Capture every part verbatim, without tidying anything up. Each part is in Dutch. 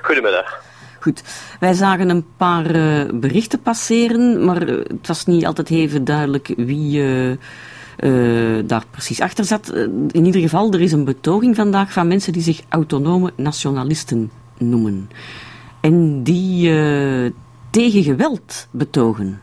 Goedemiddag. Goed, wij zagen een paar uh, berichten passeren, maar uh, het was niet altijd even duidelijk wie uh, uh, daar precies achter zat. Uh, in ieder geval, er is een betoging vandaag van mensen die zich autonome nationalisten noemen. En die uh, tegen geweld betogen.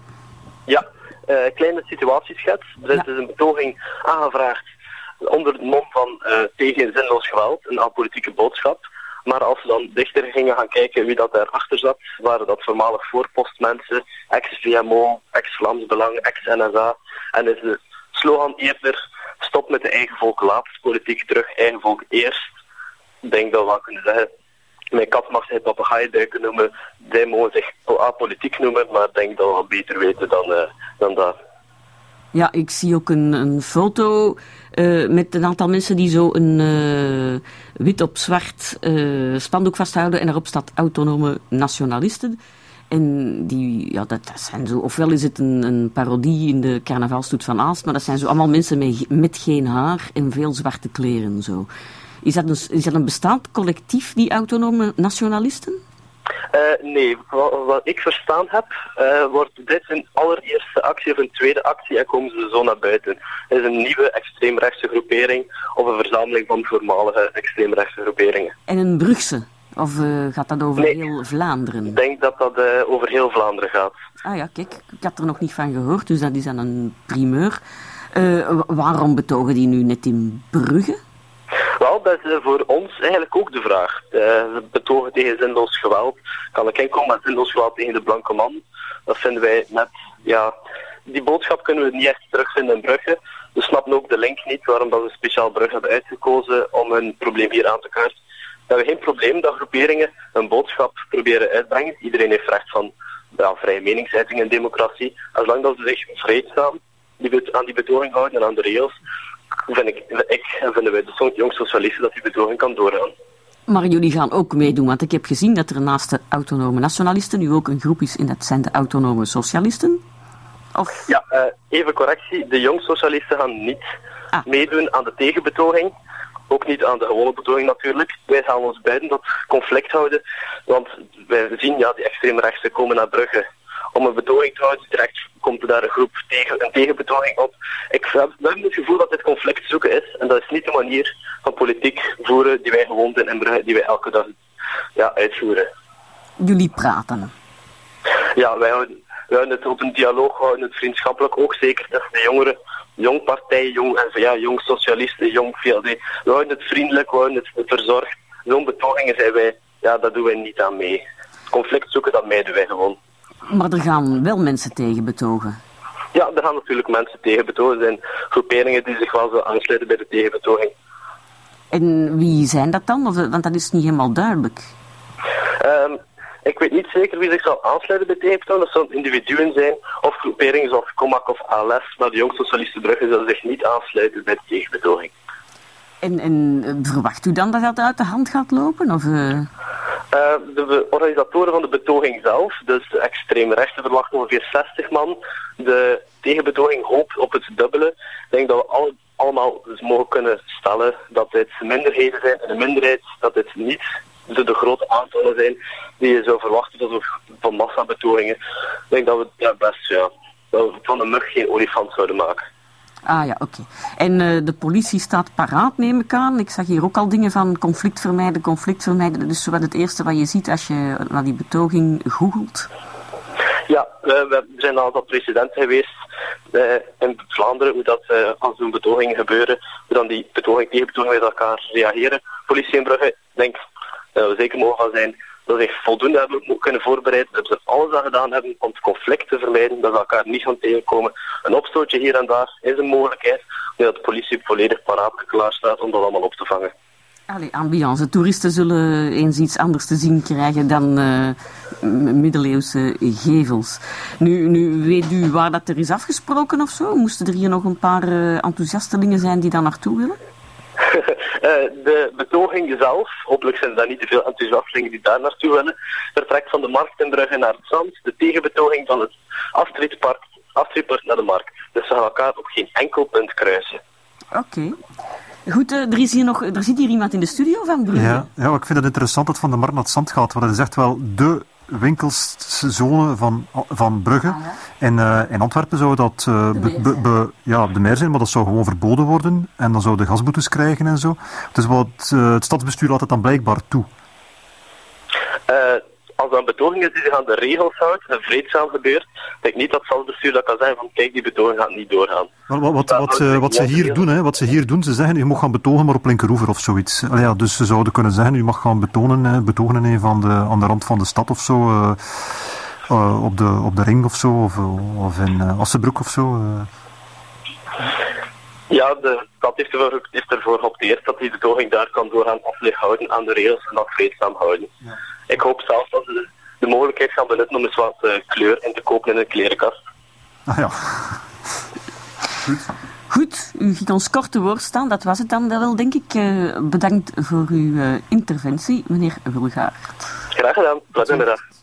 Ja, uh, kleine situatieschets. Er is ja. dus een betoging aangevraagd onder het mom van uh, tegen zinloos geweld, een apolitieke boodschap. Maar als we dan dichter gingen gaan kijken wie dat daarachter zat, waren dat voormalig voorpostmensen, ex-V M O, ex-Vlaams Belang, ex-N S A. En is de slogan eerder, stop met de eigen volk laatst, politiek terug, eigen volk eerst. Ik denk dat we wel kunnen zeggen, mijn kat mag zich papegaaiduiken noemen, zij mogen zich apolitiek noemen, maar ik denk dat we wel beter weten dan, uh, dan dat. Ja, ik zie ook een, een foto uh, met een aantal mensen die zo een uh, wit op zwart uh, spandoek vasthouden en daarop staat autonome nationalisten. En die, ja, dat, dat zijn zo, ofwel is het een, een parodie in de carnavalsstoet van Aalst, maar dat zijn zo allemaal mensen met, met geen haar en veel zwarte kleren. Zo. Is dat een, is dat een bestaand collectief, die autonome nationalisten? Uh, nee, wat, wat ik verstaan heb, uh, wordt dit een allereerste actie of een tweede actie en komen ze zo naar buiten. Het is een nieuwe extreemrechtse groepering of een verzameling van voormalige extreemrechtse groeperingen. En een Brugse? Of uh, gaat dat over nee, heel Vlaanderen? Ik denk dat dat uh, over heel Vlaanderen gaat. Ah ja, kijk, ik had er nog niet van gehoord, dus dat is dan een primeur. Uh, waarom betogen die nu net in Brugge? Wel, dat is voor ons eigenlijk ook de vraag. Uh, betogen tegen zinloos geweld. Kan ik enkel met zinloos geweld tegen de blanke man? Dat vinden wij net, ja... Die boodschap kunnen we niet echt terugvinden in Brugge. We snappen ook de link niet waarom dat we speciaal Brugge hebben uitgekozen om hun probleem hier aan te kaarten. We hebben geen probleem dat groeperingen een boodschap proberen uitbrengen. Iedereen heeft recht van ja, vrije meningsuiting en democratie. En zolang dat ze zich vreedzaam die aan die betoging houden en aan de regels, vind ik, ik en vinden wij de jong socialisten dat die betoging kan doorgaan. Maar jullie gaan ook meedoen, want ik heb gezien dat er naast de autonome nationalisten nu ook een groep is en dat zijn de autonome socialisten. Of... Ja, uh, even correctie. De jong socialisten gaan niet ah. meedoen aan de tegenbetoging. Ook niet aan de gewone betoging natuurlijk. Wij gaan ons buiten dat conflict houden. Want wij zien, ja, die extreemrechtsen komen naar Brugge om een betoging te houden. Direct komt er daar een groep tegen, een tegenbetoging op. Ik heb, we hebben het gevoel dat dit conflict zoeken is. En dat is niet de manier van politiek voeren die wij gewoon zijn in Brugge, die wij elke dag ja, uitvoeren. Jullie praten? Ja, wij houden, wij houden het op een dialoog, we houden het vriendschappelijk ook zeker tussen de jongeren. Jong partij, jong N V A, jong socialisten, jong V L D. We houden het vriendelijk, we houden het verzorgd. Zo'n betogingen zijn wij, ja, dat doen wij niet aan mee. Conflict zoeken, dat mijden wij gewoon. Maar er gaan wel mensen tegen betogen? Ja, er gaan natuurlijk mensen tegen betogen. Er zijn groeperingen die zich wel zo aansluiten bij de tegenbetoging. En wie zijn dat dan? Of, want dat is niet helemaal duidelijk. Um, ik weet niet zeker wie zich zal aansluiten bij tegenbetoging. Dat zullen individuen zijn of groeperingen zoals Comac of A L S. Maar de Jong Socialistische Brugge zullen zich niet aansluiten bij de tegenbetoging. En, en verwacht u dan dat dat uit de hand gaat lopen? Of, uh... Uh, de organisatoren van de betoging zelf, dus de extreem rechten, verwachten ongeveer zestig man. De tegenbetoging hoopt op het dubbele. Ik denk dat we alle, allemaal dus mogen kunnen stellen dat dit minderheden zijn. En de minderheid dat dit niet de, de grote aantallen zijn die je zou verwachten van massabetogingen. Ik denk dat we ja, best ja, dat we van een mug geen olifant zouden maken. Ah ja, oké. Okay. En uh, de politie staat paraat, neem ik aan. Ik zag hier ook al dingen van conflict vermijden, conflict vermijden. Dat is zo wat het eerste wat je ziet als je naar die betoging googelt. Ja, uh, we zijn een aantal precedenten geweest uh, in Vlaanderen, hoe dat uh, als zo'n betogingen gebeuren, hoe dan die betoging, tegenbetogingen met elkaar reageren. Politie in Brugge, ik denk dat we zeker mogen gaan zijn dat ze zich voldoende hebben kunnen voorbereiden, dat ze alles aan gedaan hebben om het conflict te vermijden, dat ze elkaar niet gaan tegenkomen. Een opstootje hier en daar is een mogelijkheid, dat de politie volledig paraat klaar staat om dat allemaal op te vangen. Allee, ambiance. Toeristen zullen eens iets anders te zien krijgen dan uh, middeleeuwse gevels. Nu, nu weet u waar dat er is afgesproken of zo? Moesten er hier nog een paar uh, enthousiastelingen zijn die daar naartoe willen? uh, de betoging zelf, hopelijk zijn er daar niet te veel enthousiastelingen die daar naartoe willen, vertrekt van de markt in Brugge naar het zand. De tegenbetoging van het Astridpark, Astridpark naar de markt. Dus ze gaan elkaar op geen enkel punt kruisen. Oké. Okay. Goed, uh, er, is hier nog, er zit hier iemand in de studio van Brugge. Ja, ja, ik vind het interessant dat Van der Markt naar het zand gaat, want het is echt wel de winkelszone van, van Brugge. Ah, ja. En uh, in Antwerpen zou dat uh, de, meer be, be, ja, de meer zijn, maar dat zou gewoon verboden worden. En dan zouden gasboetes krijgen en zo. Dus wat uh, het stadsbestuur laat het dan blijkbaar toe. Uh, als dat een betoging is die zich aan de regels houdt, en vreedzaam gebeurt, denk ik niet dat het stadsbestuur dat kan zeggen van kijk, die betoging gaat niet doorgaan. Maar wat, wat, wat, uh, wat, ze hier doen, hè, wat ze hier doen, ze zeggen je mag gaan betogen maar op Linkeroever of zoiets. Allee, ja, dus ze zouden kunnen zeggen, u mag gaan betonen, hè, betogen in een van de, aan de rand van de stad of zo, uh, uh, op, de, op de ring of zo, of, of in uh, Assenbroek of zo. Uh. Ja, de stad heeft ervoor, heeft ervoor geopteerd dat die betoging daar kan doorgaan of zich houden aan de regels en dat vreedzaam houden. Ja. Ik hoop zelf dat ze de mogelijkheid gaan benutten om eens wat uh, kleur in te kopen in een klerenkast. Ah ja. Goed. Goed, u giet ons kort te woord staan. Dat was het dan wel, denk ik. Uh, bedankt voor uw uh, interventie, meneer Wilgaard. Graag gedaan. Tot middag.